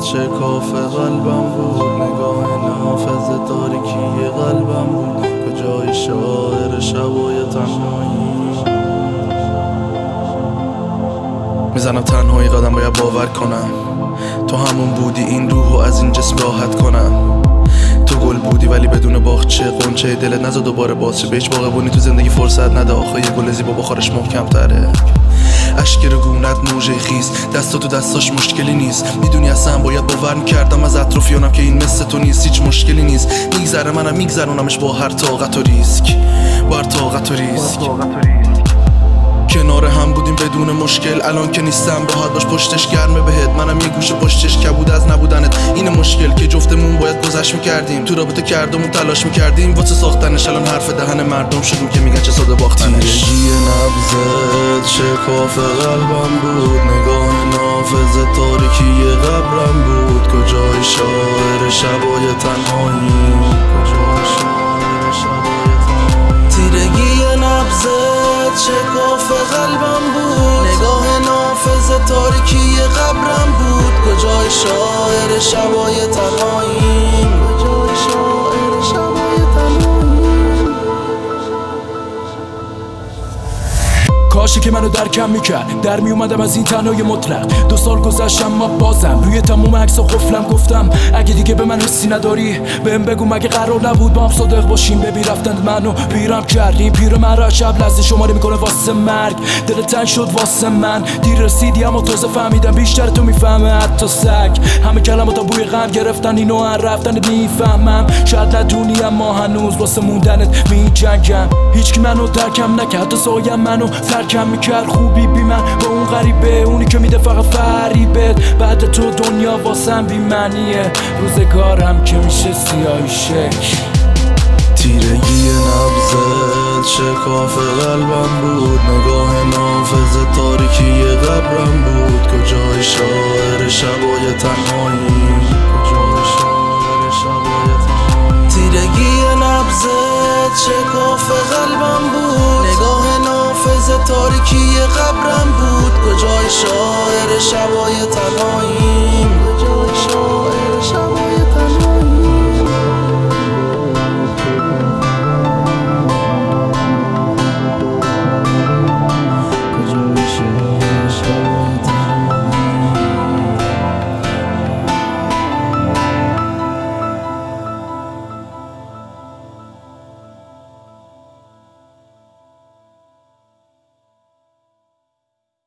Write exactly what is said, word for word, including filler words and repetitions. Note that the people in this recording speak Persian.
شکاف قلبم بود، نگاه نافذ تاریکی قلبم بود، کجای شاعر شبای تنهایی. میزنم تنهایی قدم، باید باور کنم تو همون بودی، این روحو از این جسم راحت کنم. تو گل بودی ولی بدون باغچه، قنچه دلت نزا دوباره باز شه. به هیچ باغبونی تو زندگی فرصت نده، آخه یه گل زیبا بخارش محکم تره. اشک رگونت موجه خیز، دستا تو دستاش مشکلی نیست. میدونی اصلا باید باور میکردم از اطرافیانم که این مثل تو نیست. هیچ مشکلی نیست، میگذره منم میگذرونمش با هر طاقت و ریسک، با هر طاقت و ریسک. کنار هم بودیم بدون مشکل، الان که نیستم راحت باش پشتش گرمه بهت. منم یه گوشه پشتش کبود از نبودنت، این مشکل که جفتمون باید گذشت میکردیم. تو رابطه کردم و تلاش میکردیم واسه ساختنش، الان حرف دهن مردم شدیم که میگن چه ساده باختنش. تیرگی نبضت شکاف قلبم بود، نگاه نافذ تاریکی قبرم بود، کجای شاعر شبای تنهایی، کجای شاعر شبای تنهایی. تیرگی نبضت شکاف قلبم بود، نگاه نافذ تاریکی قبرم بود، کجای شاعر شبای تنهایی، کجای شاعر شبای تنهایی. کاشی که منو درکم میکرد، در میومدم از این تنهای مطلق. دو سال گذشت اما بازم روی تموم عکسا قفلم. گفتم اگه دیگه به من حسی نداری بهم بگو، مگه قرار نبود با هم صادق باشیم؟ ببین رفتند منو پیرم کردیم، پیر مرا شب لحظه شماره میکنه واسه مرگ. دل تنگ شد واسه من، دیر رسیدی اما تازه فهمیدم بیشتر تو میفهمه حتی سگ. همه کلماتا بوی غم گرفتن، اینو هر رفتنت میفهمم. شاید ندونی اما هنوز واسه موندنت میجنگم. هیچکی منو درکم نکرد، تو سایم منو کم میکرد. خوبی بی من با اون غریبه، اونی که میده فقط فریبت. بعد تو دنیا واسم بی معنیه، روزگارم که میشه سیاهی شک. تیرگی نبضت شکاف قلبم بود، نگاه نافذ تاریکی قبرم بود، کجای شاعر شبای تنهایی، کجای شاعر شبای تنهایی. تیرگی نبضت شکاف قلبم بود، نگاه نافذ تاریکی قبرم بود، کجای شاعر شبای تنهایی.